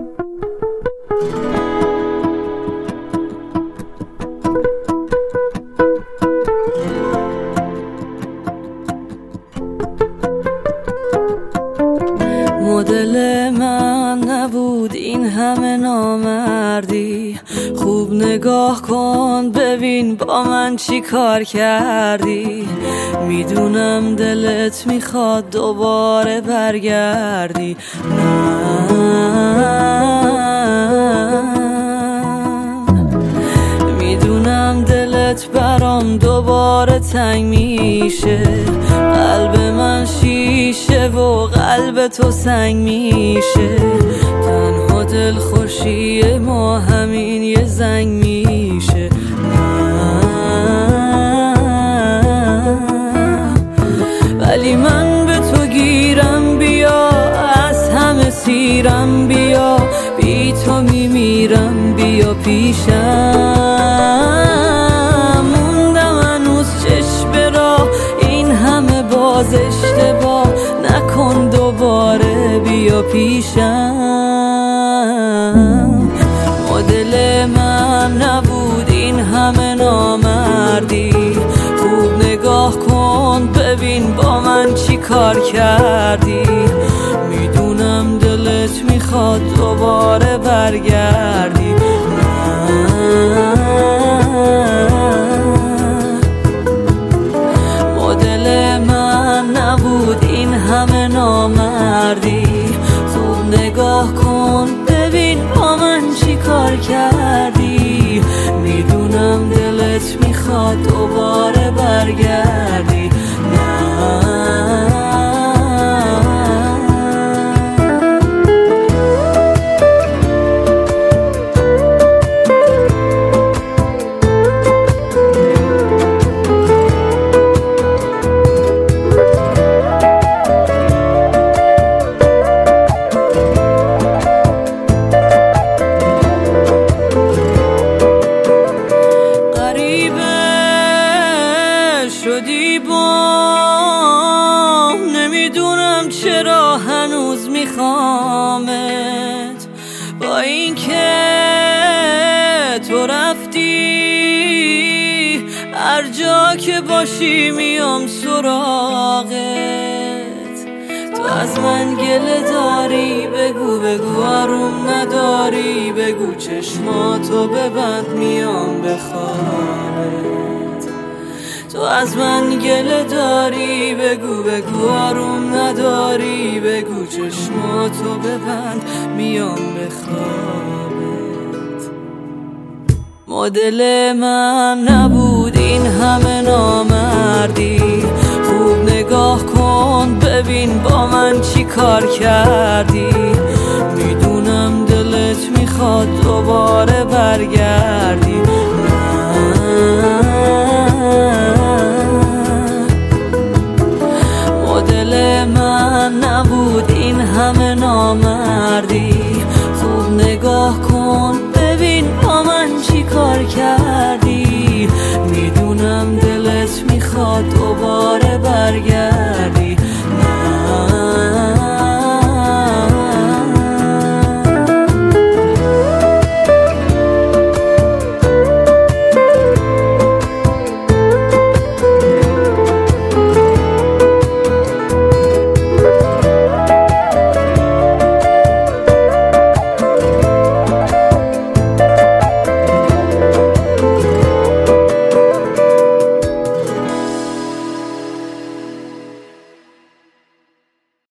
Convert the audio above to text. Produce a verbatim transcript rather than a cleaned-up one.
مدل من نبود این همه نامردی، خوب نگاه کن ببین با من چی کار کردی. میدونم دلت میخواد دوباره برگردی، میدونم دلت برام دوباره تنگ میشه، قلب من شیشه و قلب تو سنگ میشه. تنها دل خوشی ما همین یه زنگ میشه. ولی من به تو گیرم، بیا از همه سیرم، بیا بی تو میمیرم، بیا پیشم. موندم هنوز چشم راه، این همه باز اشتباه نکن دوباره، بیا پیشم. مدل من نبود این همه نامردی، خوب نگاه کن ببین با من چی کار کردی. میدونم دلت میخواد دوباره برگردی، مدل من نبود این همه نامردی، خوب نگاه کن ببین با من چی کار کردی. میدونم دلت میخواد دوباره برگردی، شدی با نمیدونم چرا هنوز میخوامت، با اینکه تو رفتی هر جا که باشی میام سراغت. تو از من گله داری بگو بگو، آروم نداری بگو، چشماتو ببند میام بخوابت. تو از من گله داری بگو بگو، آروم نداری بگو، چشماتو ببند میام بخوابت. مدل من نبود این همه نامردی، خوب نگاه کن ببین با من چی کار کردی. میدونم دلت میخواد دوباره برگردی، مدل من نبود این همه نامردی، خوب نگاه کن ببین با من چی کار کردی. میدونم دلت میخواد دوباره برگردی.